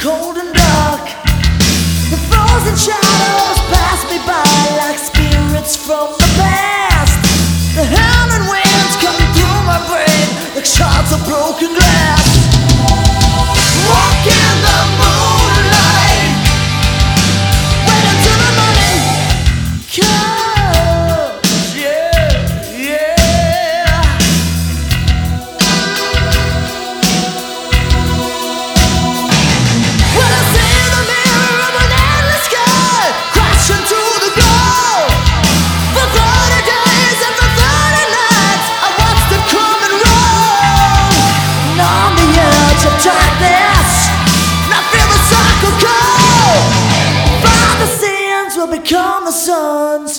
cold and dark. The frozen shadows pass me by like spirits from the past. The howling winds come through my brain like shards of broken glass. Walk in the moonlight, wait until the morning comes. Yeah, yeah. When I see the mirror of an endless sky crashing through the goal, for 30 days and for 30 nights I watched it come and roll. And on the edge of darkness, and I feel the cycle go. Father sins will become the sons.